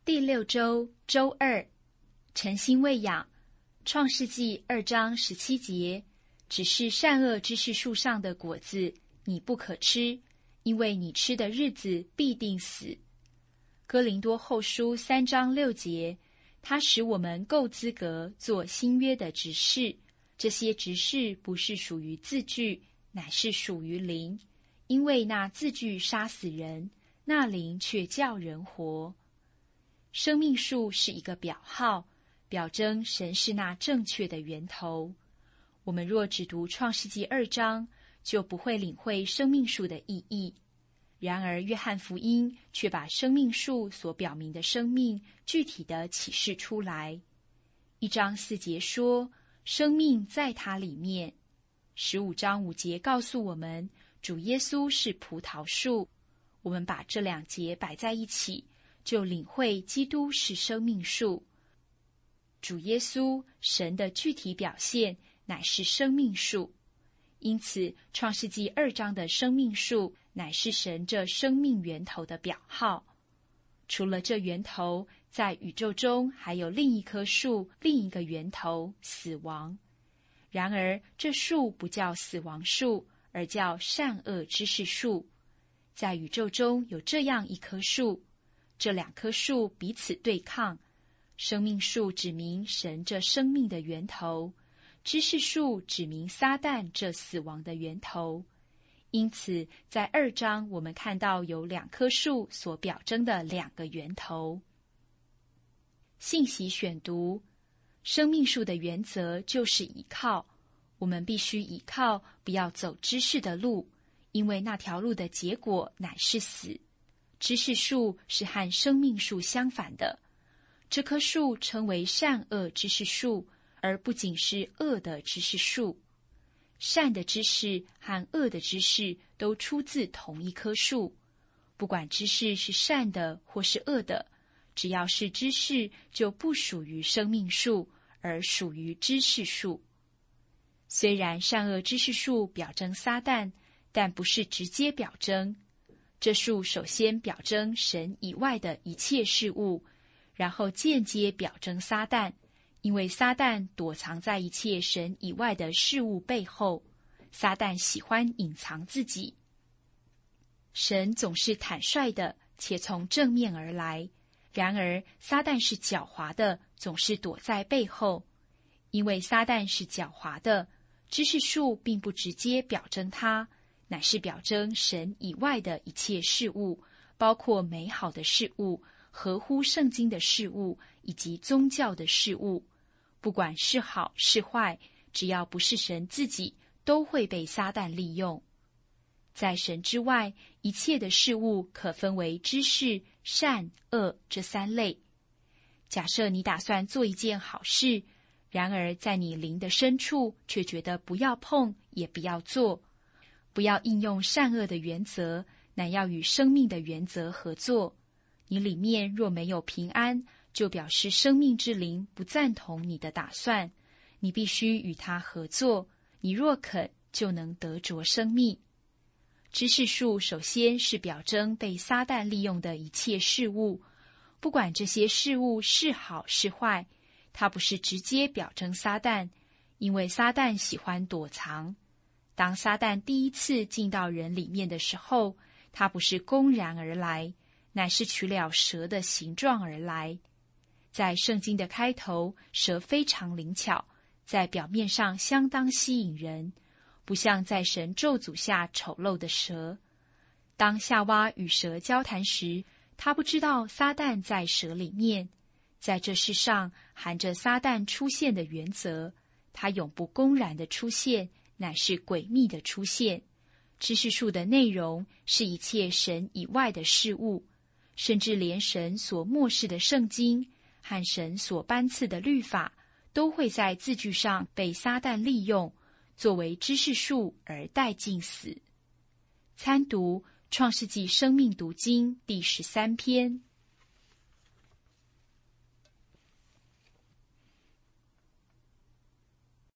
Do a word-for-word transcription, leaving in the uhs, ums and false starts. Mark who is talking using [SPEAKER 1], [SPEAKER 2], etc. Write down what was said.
[SPEAKER 1] 第六周周二，诚心喂养。创世纪二章十七节，只是善恶知识树上的果子，你不可吃，因为你吃的日子必定死。哥林多后书三章六节，它使我们够资格做新约的执事，这些执事不是属于字句，乃是属于灵，因为那字句杀死人，那灵却叫人活。生命树是一个表号，表征神是那正确的源头。我们若只读创世纪二章，就不会领会生命树的意义。然而约翰福音却把生命树所表明的生命具体的启示出来。一章四节说，生命在它里面。十五章五节告诉我们，主耶稣是葡萄树。我们把这两节摆在一起，就领会基督是生命树。主耶稣，神的具体表现，乃是生命树。因此，创世纪二章的生命树，乃是神这生命源头的表号。除了这源头，在宇宙中还有另一棵树，另一个源头，死亡。然而，这树不叫死亡树，而叫善恶知识树。在宇宙中有这样一棵树，这两棵树彼此对抗。生命树指明神这生命的源头，知识树指明撒旦这死亡的源头。因此，在二章我们看到有两棵树所表征的两个源头。信息选读：生命树的原则就是倚靠，我们必须倚靠，不要走知识的路，因为那条路的结果乃是死。知识树是和生命树相反的，这棵树称为善恶知识树，而不仅是恶的知识树。善的知识和恶的知识都出自同一棵树，不管知识是善的或是恶的，只要是知识就不属于生命树，而属于知识树。虽然善恶知识树表征撒旦，但不是直接表征。这树首先表征神以外的一切事物，然后间接表征撒旦，因为撒旦躲藏在一切神以外的事物背后，撒旦喜欢隐藏自己。神总是坦率的，且从正面而来，然而撒旦是狡猾的，总是躲在背后。因为撒旦是狡猾的，知识树并不直接表征他，乃是表征神以外的一切事物，包括美好的事物、合乎圣经的事物以及宗教的事物。不管是好是坏，只要不是神自己，都会被撒旦利用。在神之外，一切的事物可分为知识、善、恶这三类。假设你打算做一件好事，然而在你灵的深处却觉得不要碰也不要做，不要应用善恶的原则，乃要与生命的原则合作。你里面若没有平安，就表示生命之灵不赞同你的打算，你必须与他合作，你若肯，就能得着生命。知识树首先是表征被撒旦利用的一切事物，不管这些事物是好是坏，它不是直接表征撒旦，因为撒旦喜欢躲藏。当撒旦第一次进到人里面的时候，他不是公然而来，乃是取了蛇的形状而来。在圣经的开头，蛇非常灵巧，在表面上相当吸引人，不像在神咒诅下丑陋的蛇。当夏娃与蛇交谈时，他不知道撒旦在蛇里面。在这世上含着撒旦出现的原则，他永不公然的出现，乃是诡秘的出现。知识树的内容是一切神以外的事物，甚至连神所默示的圣经和神所颁赐的律法，都会在字句上被撒旦利用，作为知识树而带进死。参读创世纪生命读经第十三篇。